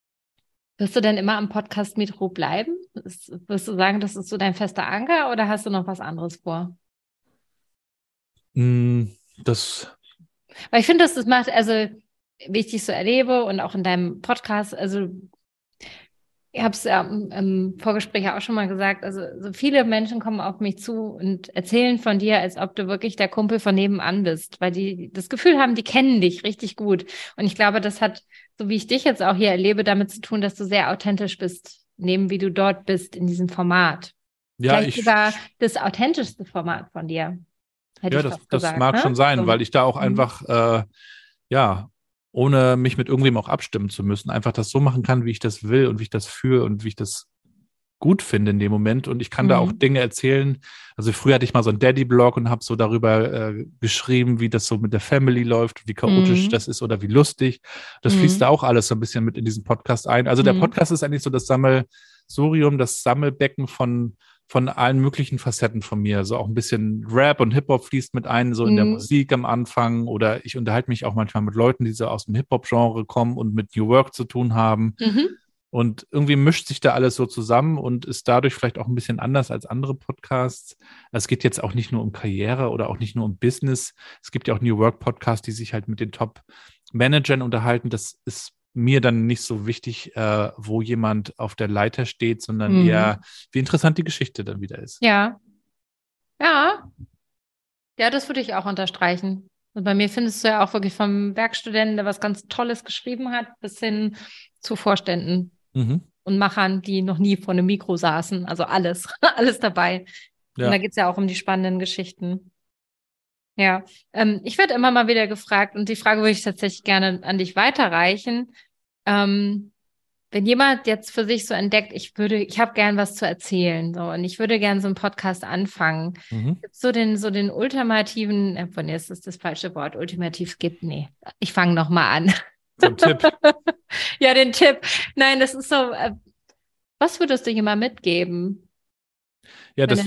du denn immer am Podcast Metro bleiben? Wirst du sagen, das ist so dein fester Anker oder hast du noch was anderes vor? Das Weil ich finde, das macht, also wie ich dich so erlebe und auch in deinem Podcast, also ich habe es ja im Vorgespräch auch schon mal gesagt, also so viele Menschen kommen auf mich zu und erzählen von dir, als ob du wirklich der Kumpel von nebenan bist, weil die das Gefühl haben, die kennen dich richtig gut. Und ich glaube, das hat, so wie ich dich jetzt auch hier erlebe, damit zu tun, dass du sehr authentisch bist, neben wie du dort bist in diesem Format. Ja, Vielleicht sogar das authentischste Format von dir, hätte ich fast gesagt. Das mag schon sein, so. weil ich da auch einfach, ohne mich mit irgendwem auch abstimmen zu müssen, einfach das so machen kann, wie ich das will und wie ich das fühle und wie ich das gut finde in dem Moment. Und ich kann da auch Dinge erzählen. Also früher hatte ich mal so einen Daddy-Blog und habe so darüber geschrieben, wie das so mit der Family läuft, wie chaotisch das ist oder wie lustig. Das fließt da auch alles so ein bisschen mit in diesen Podcast ein. Also der Podcast ist eigentlich so das Sammelsurium, das Sammelbecken von allen möglichen Facetten von mir. So auch ein bisschen Rap und Hip-Hop fließt mit ein, so in der Musik am Anfang. Oder ich unterhalte mich auch manchmal mit Leuten, die so aus dem Hip-Hop-Genre kommen und mit New Work zu tun haben. Und irgendwie mischt sich da alles so zusammen und ist dadurch vielleicht auch ein bisschen anders als andere Podcasts. Es geht jetzt auch nicht nur um Karriere oder auch nicht nur um Business. Es gibt ja auch New Work-Podcasts, die sich halt mit den Top-Managern unterhalten. Das ist mir dann nicht so wichtig, wo jemand auf der Leiter steht, sondern eher, wie interessant die Geschichte dann wieder ist. Ja. Ja. Ja, das würde ich auch unterstreichen. Und bei mir findest du ja auch wirklich vom Werkstudenten, der was ganz Tolles geschrieben hat, bis hin zu Vorständen und Machern, die noch nie vor einem Mikro saßen. Also alles, alles dabei. Ja. Und da geht es ja auch um die spannenden Geschichten. Ja, ich werde immer mal wieder gefragt und die Frage würde ich tatsächlich gerne an dich weiterreichen. Wenn jemand jetzt für sich so entdeckt, ich habe gern was zu erzählen, so, und ich würde gern so einen Podcast anfangen. Gibt's so den ultimativen, von jetzt ist das falsche Wort, ultimativ gibt, nee, ich fange nochmal an. So ein Tipp. Ja, den Tipp. Nein, das ist so, was würdest du jemand mitgeben? Ja, das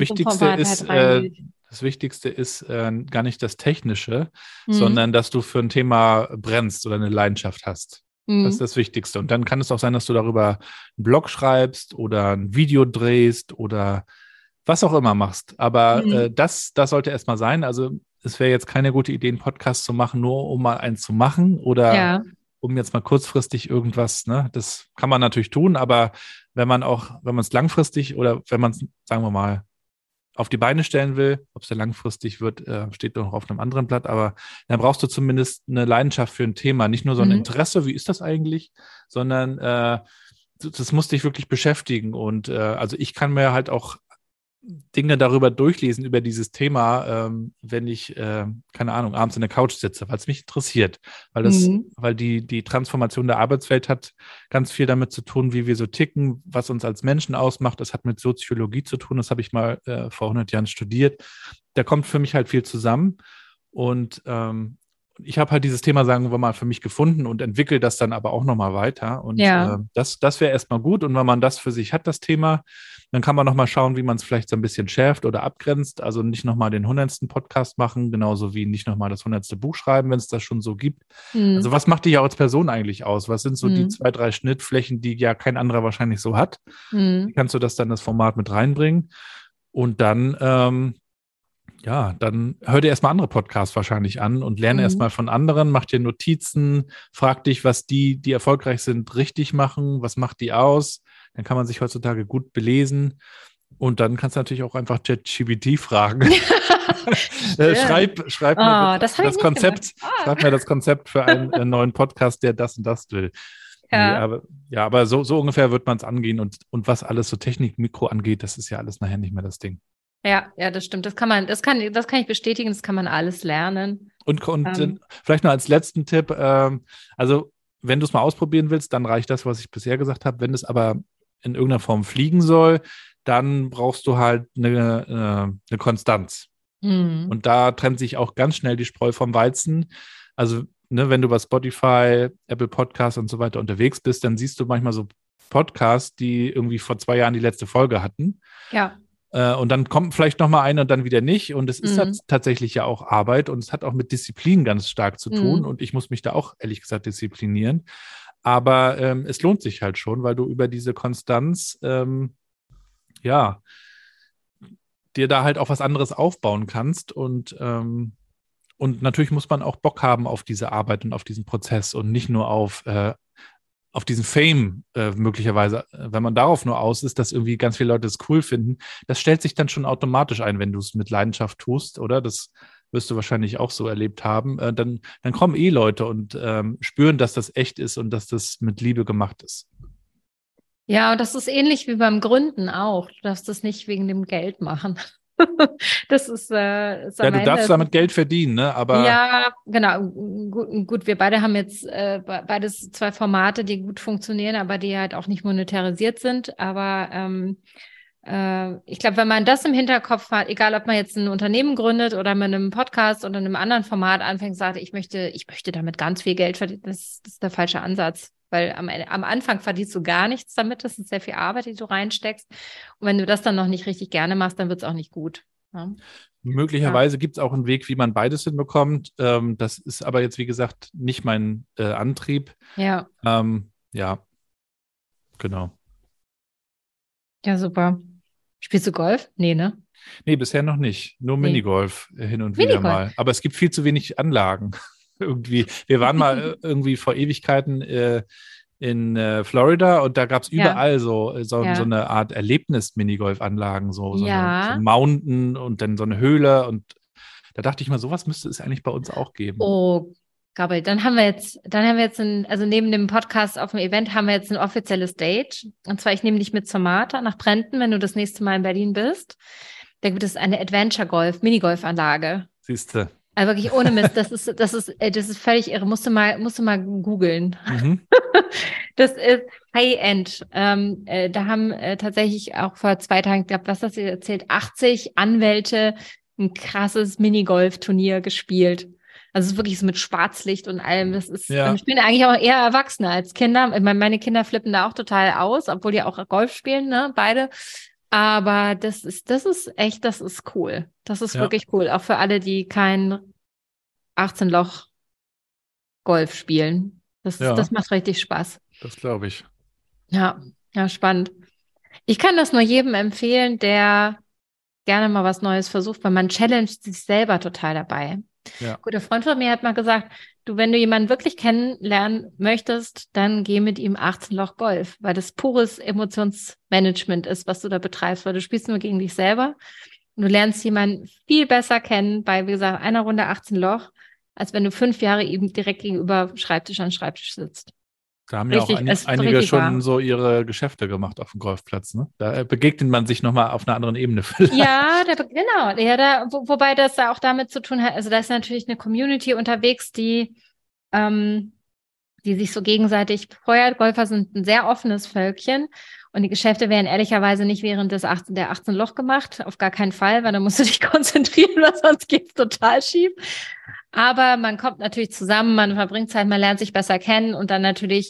Wichtigste ist gar nicht das Technische, sondern dass du für ein Thema brennst oder eine Leidenschaft hast. Das ist das Wichtigste. Und dann kann es auch sein, dass du darüber einen Blog schreibst oder ein Video drehst oder was auch immer machst. Aber Mhm. das sollte erstmal sein. Also es wäre jetzt keine gute Idee, einen Podcast zu machen, nur um mal einen zu machen oder Ja. um jetzt mal kurzfristig irgendwas, ne? Das kann man natürlich tun, aber wenn man es langfristig oder wenn man es, sagen wir mal, auf die Beine stellen will, ob es ja langfristig wird, steht noch auf einem anderen Blatt, aber dann brauchst du zumindest eine Leidenschaft für ein Thema, nicht nur so ein Mhm. Interesse, wie ist das eigentlich, sondern das muss dich wirklich beschäftigen. Und also ich kann mir halt auch Dinge darüber durchlesen, über dieses Thema, wenn ich, keine Ahnung, abends in der Couch sitze, weil es mich interessiert. Mhm. Weil die Transformation der Arbeitswelt hat ganz viel damit zu tun, wie wir so ticken, was uns als Menschen ausmacht. Das hat mit Soziologie zu tun. Das habe ich mal vor 100 Jahren studiert. Da kommt für mich halt viel zusammen. Und ich habe halt dieses Thema, sagen wir mal, für mich gefunden und entwickle das dann aber auch nochmal weiter. Und Ja. das wäre erstmal gut. Und wenn man das für sich hat, das Thema, dann kann man nochmal schauen, wie man es vielleicht so ein bisschen schärft oder abgrenzt. Also nicht nochmal den 100. Podcast machen, genauso wie nicht nochmal das 100. Buch schreiben, wenn es das schon so gibt. Also Mhm. was macht dich auch als Person eigentlich aus? Was sind so die Mhm. 2, 3 Schnittflächen, die ja kein anderer wahrscheinlich so hat? Wie Mhm. kannst du das dann das Format mit reinbringen? Und dann ja, dann hör dir erstmal andere Podcasts wahrscheinlich an und lerne Mhm. erstmal von anderen, mach dir Notizen, frag dich, was die erfolgreich sind, richtig machen, was macht die aus. Dann kann man sich heutzutage gut belesen. Und dann kannst du natürlich auch einfach ChatGPT fragen. Stimmt. Schreib mir Oh, bitte das habe ich nicht gemacht. schreib mir das Konzept für einen neuen Podcast, der das und das will. Nee, Ja. aber ja, aber so ungefähr wird man es angehen und was alles so Technik, Mikro angeht, das ist ja alles nachher nicht mehr das Ding. Ja, ja, das stimmt. Das kann ich bestätigen, das kann man alles lernen. Und Ähm, vielleicht noch als letzten Tipp, also wenn du es mal ausprobieren willst, dann reicht das, was ich bisher gesagt habe. Wenn es aber in irgendeiner Form fliegen soll, dann brauchst du halt eine Konstanz. mhm. Und da trennt sich auch ganz schnell die Spreu vom Weizen. Also, ne, wenn du bei Spotify, Apple Podcasts und so weiter unterwegs bist, dann siehst du manchmal so Podcasts, die irgendwie vor 2 Jahren die letzte Folge hatten. Ja. Und dann kommt vielleicht noch mal eine und dann wieder nicht. Und es ist Mhm. tatsächlich ja auch Arbeit und es hat auch mit Disziplin ganz stark zu tun. Mhm. Und ich muss mich da auch ehrlich gesagt disziplinieren. Aber es lohnt sich halt schon, weil du über diese Konstanz, ja, dir da halt auch was anderes aufbauen kannst. Und natürlich muss man auch Bock haben auf diese Arbeit und auf diesen Prozess und nicht nur auf diesen Fame möglicherweise, wenn man darauf nur aus ist, dass irgendwie ganz viele Leute es cool finden, das stellt sich dann schon automatisch ein, wenn du es mit Leidenschaft tust, oder? Das wirst du wahrscheinlich auch so erlebt haben. Dann kommen Leute und spüren, dass das echt ist und dass das mit Liebe gemacht ist. Ja, und das ist ähnlich wie beim Gründen auch. Du darfst das nicht wegen dem Geld machen. Das ist Ja, am du Ende. darfst damit Geld verdienen, ne? Aber Ja, genau. Gut, wir beide haben jetzt beides zwei Formate, die gut funktionieren, aber die halt auch nicht monetarisiert sind. Aber ich glaube, wenn man das im Hinterkopf hat, egal ob man jetzt ein Unternehmen gründet oder mit einem Podcast oder einem anderen Format anfängt, sagt, ich möchte damit ganz viel Geld verdienen, das ist der falsche Ansatz. Weil am Anfang verdienst du gar nichts damit. Das ist sehr viel Arbeit, die du reinsteckst. Und wenn du das dann noch nicht richtig gerne machst, dann wird es auch nicht gut. Ja. Ja. möglicherweise gibt es auch einen Weg, wie man beides hinbekommt. Das ist aber jetzt, wie gesagt, nicht mein Antrieb. Ja. Ja, genau. Ja, super. Spielst du Golf? Nee, ne? Nee, bisher noch nicht. Nur Nee. Minigolf hin und wieder Minigolf. mal. Aber es gibt viel zu wenig Anlagen. Irgendwie. Wir waren mal irgendwie vor Ewigkeiten in Florida und da gab es Ja, überall so ja. eine Art Erlebnis-Minigolf-Anlagen, so Ja. ein Mountain und dann so eine Höhle. Und da dachte ich mal, sowas müsste es eigentlich bei uns auch geben. Oh, Gabriel, dann haben wir jetzt also neben dem Podcast auf dem Event haben wir jetzt ein offizielles Date. Und zwar, ich nehme dich mit zur Martha nach Brenten, wenn du das nächste Mal in Berlin bist. Da gibt es eine Adventure Golf, Minigolfanlage. Siehst du. Also wirklich ohne Mist, das ist völlig irre. Musst du mal googeln. Mhm. Das ist High-End. Da haben tatsächlich auch vor 2 Tagen, ich glaube, was hast du erzählt, 80 Anwälte ein krasses Minigolf-Turnier gespielt. Also es ist wirklich so mit Schwarzlicht und allem. Das ist, Ja, spielen eigentlich auch eher Erwachsene als Kinder. Ich meine, meine Kinder flippen da auch total aus, obwohl die auch Golf spielen, ne, beide. Aber das ist echt, das ist cool. Das ist ja, wirklich cool. Auch für alle, die kein 18-Loch Golf spielen. Das ja, macht richtig Spaß. das glaube ich. Ja, ja, spannend. Ich kann das nur jedem empfehlen, der gerne mal was Neues versucht, weil man challenged sich selber total dabei. Ja. Ein guter Freund von mir hat mal gesagt, du, wenn du jemanden wirklich kennenlernen möchtest, dann geh mit ihm 18 Loch Golf, weil das pures Emotionsmanagement ist, was du da betreibst, weil du spielst nur gegen dich selber und du lernst jemanden viel besser kennen bei, wie gesagt, einer Runde 18 Loch, als wenn du 5 Jahre ihm direkt gegenüber Schreibtisch an Schreibtisch sitzt. Da haben ja auch Ist einige richtig schon wahr. so ihre Geschäfte gemacht auf dem Golfplatz. Ne? Da begegnet man sich nochmal auf einer anderen Ebene vielleicht. Ja, genau. Ja, wobei das da auch damit zu tun hat, also da ist natürlich eine Community unterwegs, die sich so gegenseitig befeuert. Golfer sind ein sehr offenes Völkchen und die Geschäfte werden ehrlicherweise nicht während der 18 Loch gemacht, auf gar keinen Fall, weil da musst du dich konzentrieren, weil sonst geht's total schief. Aber man kommt natürlich zusammen, man verbringt Zeit, man lernt sich besser kennen und dann natürlich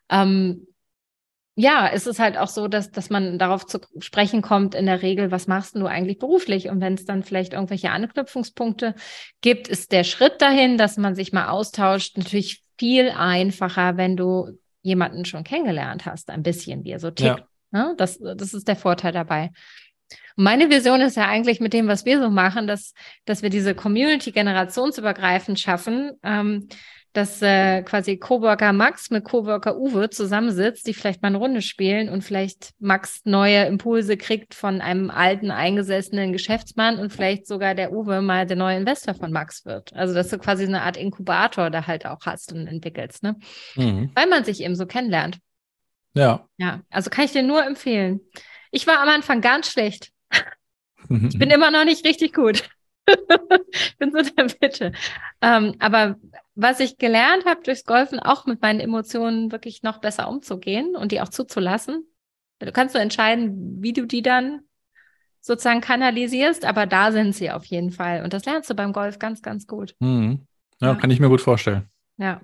ja, es ist halt auch so, dass man darauf zu sprechen kommt, in der Regel, was machst du eigentlich beruflich? Und wenn es dann vielleicht irgendwelche Anknüpfungspunkte gibt, ist der Schritt dahin, dass man sich mal austauscht, natürlich viel einfacher, wenn du jemanden schon kennengelernt hast, ein bisschen, wie er so tickt. Ja. Ne? Das ist der Vorteil dabei. Und meine Vision ist ja eigentlich mit dem, was wir so machen, dass wir diese Community generationsübergreifend schaffen, dass quasi Coworker Max mit Coworker Uwe zusammensitzt, die vielleicht mal eine Runde spielen und vielleicht Max neue Impulse kriegt von einem alten, eingesessenen Geschäftsmann und vielleicht sogar der Uwe mal der neue Investor von Max wird. Also dass du quasi eine Art Inkubator da halt auch hast und entwickelst, ne? Weil man sich eben so kennenlernt. Ja. Ja, also kann ich dir nur empfehlen. Ich war am Anfang ganz schlecht. Ich bin immer noch nicht richtig gut. Ich bin so der Bitte. Aber was ich gelernt habe durchs Golfen, auch mit meinen Emotionen wirklich noch besser umzugehen und die auch zuzulassen. Du kannst so entscheiden, wie du die dann sozusagen kanalisierst, aber da sind sie auf jeden Fall. Und das lernst du beim Golf ganz, ganz gut. Ja, kann ich mir gut vorstellen. Ja.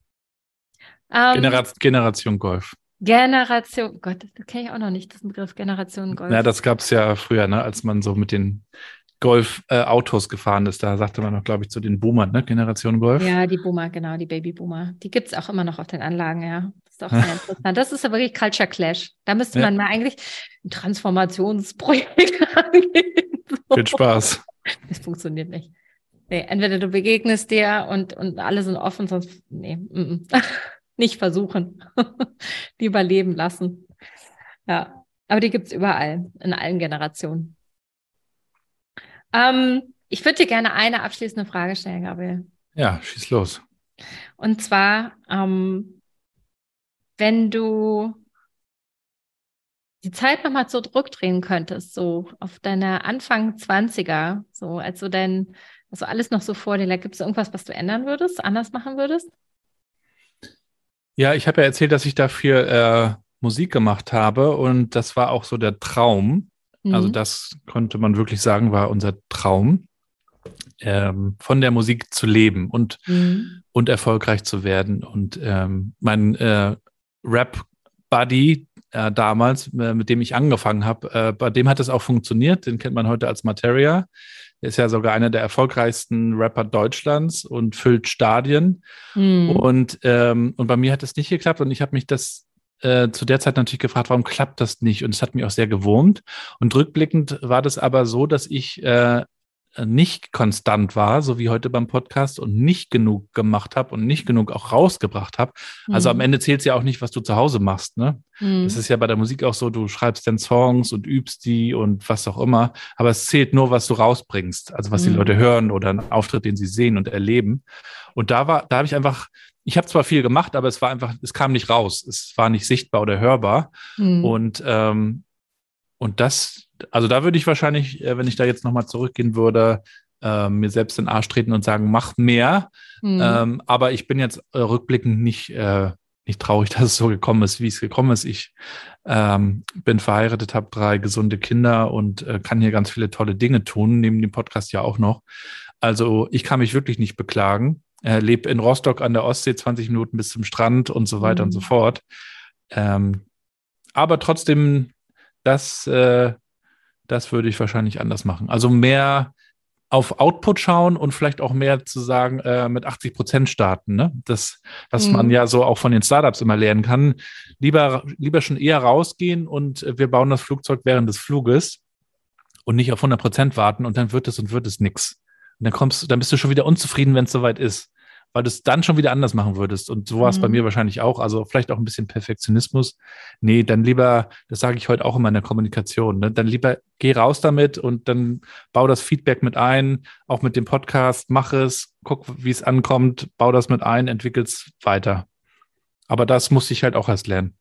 Generation Golf. Generation, Gott, das kenne ich auch noch nicht, das Begriff Generation Golf. Ja, das gab es ja früher, ne, als man so mit den Golf-Autos gefahren ist. Da sagte man noch, glaube ich, zu den Boomern, ne? Generation Golf. Ja, die Boomer, genau, die Babyboomer. Die gibt es auch immer noch auf den Anlagen, ja. Das ist auch sehr interessant. Das ist ja wirklich Culture Clash. Da müsste man mal eigentlich ein Transformationsprojekt angehen. So. Viel Spaß. Das funktioniert nicht. Nee, entweder du begegnest dir und alle sind offen, sonst, nicht versuchen. Lieber leben lassen. Ja, aber die gibt es überall, in allen Generationen. Ich würde dir gerne eine abschließende Frage stellen, Gabriel. Ja, schieß los. Und zwar, wenn du die Zeit nochmal zurückdrehen könntest, so auf deine Anfang 20er, so als du also alles noch so vor dir lag, gibt es irgendwas, was du ändern würdest, anders machen würdest? Ja, ich habe ja erzählt, dass ich dafür Musik gemacht habe und das war auch so der Traum. Also das konnte man wirklich sagen, war unser Traum, von der Musik zu leben und erfolgreich zu werden. Und mein Rap-Buddy damals, mit dem ich angefangen habe, bei dem hat es auch funktioniert. Den kennt man heute als Materia. Er ist ja sogar einer der erfolgreichsten Rapper Deutschlands und füllt Stadien. Und bei mir hat es nicht geklappt und ich habe mich zu der Zeit natürlich gefragt, warum klappt das nicht? Und es hat mich auch sehr gewurmt. Und rückblickend war das aber so, dass ich nicht konstant war, so wie heute beim Podcast und nicht genug gemacht habe und nicht genug auch rausgebracht habe. Also am Ende zählt es ja auch nicht, was du zu Hause machst, ne? Das ist ja bei der Musik auch so, du schreibst dann Songs und übst die und was auch immer, aber es zählt nur, was du rausbringst, also was die Leute hören oder einen Auftritt, den sie sehen und erleben. Und da habe ich habe zwar viel gemacht, aber es kam nicht raus, es war nicht sichtbar oder hörbar. Und das, also da würde ich wahrscheinlich, wenn ich da jetzt nochmal zurückgehen würde, mir selbst in den Arsch treten und sagen, mach mehr. Aber ich bin jetzt rückblickend nicht traurig, dass es so gekommen ist, wie es gekommen ist. Ich bin verheiratet, habe 3 gesunde Kinder und kann hier ganz viele tolle Dinge tun, neben dem Podcast ja auch noch. Also ich kann mich wirklich nicht beklagen. Lebe in Rostock an der Ostsee, 20 Minuten bis zum Strand und so weiter und so fort. Aber trotzdem, das würde ich wahrscheinlich anders machen. Also mehr auf Output schauen und vielleicht auch mehr zu sagen, mit 80% starten, ne? Das, was man ja so auch von den Startups immer lernen kann. Lieber schon eher rausgehen und wir bauen das Flugzeug während des Fluges und nicht auf 100% warten und dann wird es nix. Und dann bist du schon wieder unzufrieden, wenn es soweit ist, weil du es dann schon wieder anders machen würdest. Und so war es bei mir wahrscheinlich auch. Also vielleicht auch ein bisschen Perfektionismus. Nee, dann lieber, das sage ich heute auch in meiner Kommunikation, ne? Dann lieber geh raus damit und dann bau das Feedback mit ein, auch mit dem Podcast, mach es, guck, wie es ankommt, bau das mit ein, entwickel's weiter. Aber das musste ich halt auch erst lernen.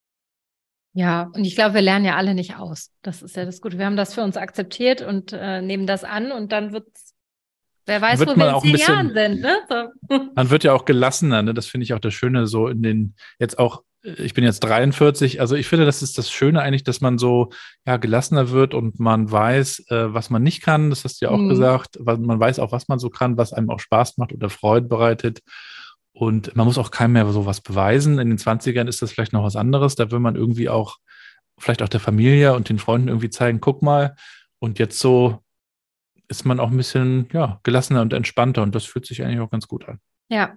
Ja, und ich glaube, wir lernen ja alle nicht aus. Das ist ja das Gute. Wir haben das für uns akzeptiert und nehmen das an und dann wird's, wer weiß, wo wir in 10 Jahren sind, ne? So. Man wird ja auch gelassener, ne? Das finde ich auch das Schöne, so ich bin jetzt 43, also ich finde, das ist das Schöne eigentlich, dass man so, ja, gelassener wird und man weiß, was man nicht kann, das hast du ja auch gesagt, man weiß auch, was man so kann, was einem auch Spaß macht oder Freude bereitet. Und man muss auch keinem mehr so was beweisen. In den 20ern ist das vielleicht noch was anderes. Da will man irgendwie auch, vielleicht auch der Familie und den Freunden irgendwie zeigen, guck mal. Und jetzt so ist man auch ein bisschen, ja, gelassener und entspannter. Und das fühlt sich eigentlich auch ganz gut an. Ja.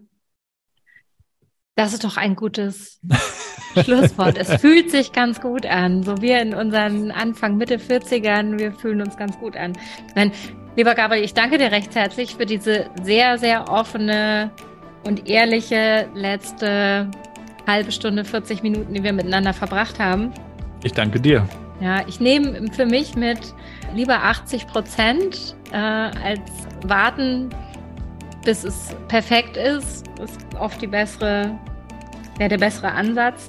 Das ist doch ein gutes Schlusswort. Es fühlt sich ganz gut an. So wir in unseren Anfang, Mitte 40ern, wir fühlen uns ganz gut an. Nein, lieber Gabriel, ich danke dir recht herzlich für diese sehr, sehr offene und ehrliche letzte halbe Stunde, 40 Minuten, die wir miteinander verbracht haben. Ich danke dir. Ja, ich nehme für mich mit lieber 80% als warten, bis es perfekt ist oft der bessere Ansatz.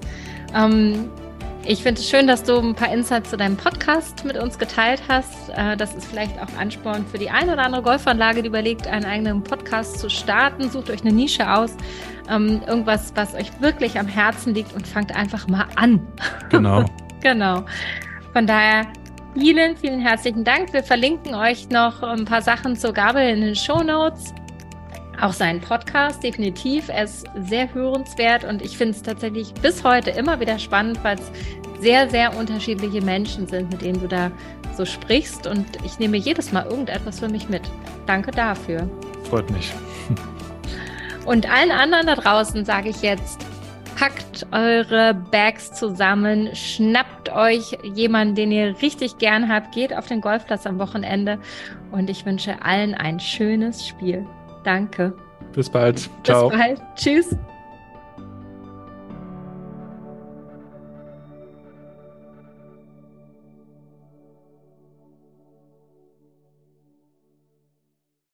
Ich finde es schön, dass du ein paar Insights zu deinem Podcast mit uns geteilt hast. Das ist vielleicht auch Ansporn für die eine oder andere Golfanlage, die überlegt, einen eigenen Podcast zu starten. Sucht euch eine Nische aus, irgendwas, was euch wirklich am Herzen liegt und fangt einfach mal an. Genau. Genau. Von daher vielen, vielen herzlichen Dank. Wir verlinken euch noch ein paar Sachen zu Gabriel in den Shownotes. Auch seinen Podcast, definitiv. Er ist sehr hörenswert und ich finde es tatsächlich bis heute immer wieder spannend, weil es sehr, sehr unterschiedliche Menschen sind, mit denen du da so sprichst und ich nehme jedes Mal irgendetwas für mich mit. Danke dafür. Freut mich. Und allen anderen da draußen sage ich jetzt, packt eure Bags zusammen, schnappt euch jemanden, den ihr richtig gern habt, geht auf den Golfplatz am Wochenende und ich wünsche allen ein schönes Spiel. Danke. Bis bald. Ciao. Bis bald. Tschüss.